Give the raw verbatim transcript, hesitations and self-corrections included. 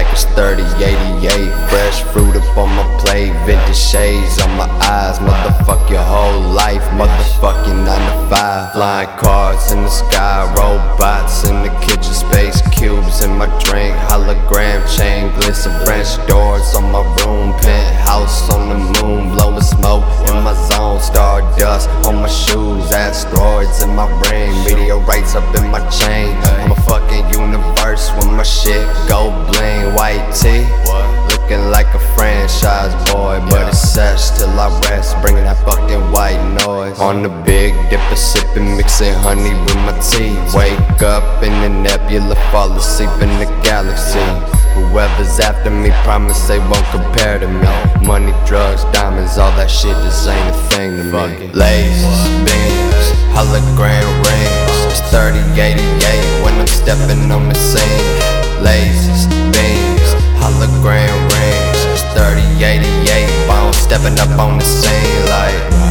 it's thirty eighty-eight. Fresh fruit up on my plate, vintage shades on my eyes. Motherfuck your whole life, motherfucking nine to five. Flying cars in the sky, robots in the kitchen, space cubes in my drink. Hologram chain, glisten French doors on my room. Penthouse on the moon, blowing smoke in my zone. Stardust on my shoes, asteroids in my ring. Meteorites up in my chain. I'm a fucking universe when my shit go bling. White tee, looking like a franchise boy, but it's sesh till I rest, bringing that fucking white noise. On the big dipper, sipping, mixing honey with my tea. Wake up in the nebula, fall asleep in the galaxy. Whoever's after me, promise they won't compare to me. Money, drugs, diamonds, all that shit just ain't a thing to me. Lasers, beams, hologram rings. It's thirty eighty-eight when I'm stepping on the scene. Lasers, beams, hologram rings. It's thirty eighty-eight, I'm stepping up on the scene like